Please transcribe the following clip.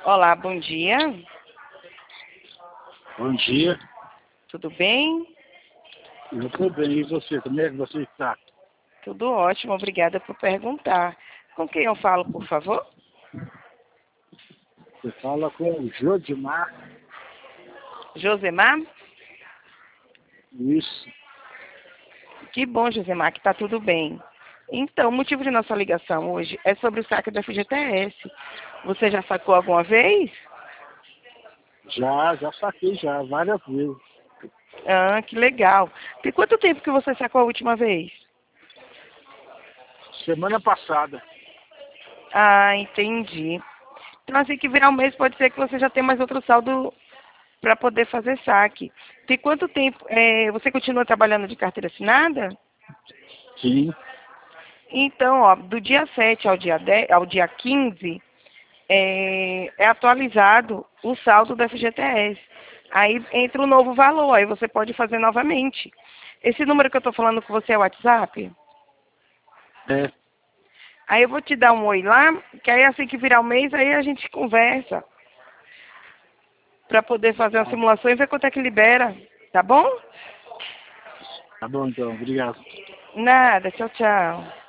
Olá, bom dia. Bom dia, Tudo bem? eu estou bem. E você, como é que você está? Tudo ótimo, obrigada por perguntar. Com quem eu falo, por favor? Você fala com o Jodimar? Josemar? Isso. Que bom, Josemar, que está tudo bem. Então, o motivo de nossa ligação hoje é sobre o saque do FGTS. Você já sacou alguma vez? Já saquei já, várias vezes. Ah, que legal. Tem quanto tempo que você sacou a última vez? Semana passada. Ah, entendi. Então, assim que virar um mês, pode ser que você já tenha mais outro saldo para poder fazer saque. Tem quanto tempo? Você continua trabalhando de carteira assinada? Sim. Então, ó, do dia 7 ao dia 15, é atualizado o saldo do FGTS. Aí entra o novo valor, aí você pode fazer novamente. Esse número que eu estou falando com você é o WhatsApp? É, Aí eu vou te dar um oi lá, que aí assim que virar o mês, aí a gente conversa para poder fazer uma simulação e ver quanto é que libera, tá bom? tá bom então, obrigado. Nada, tchau, tchau.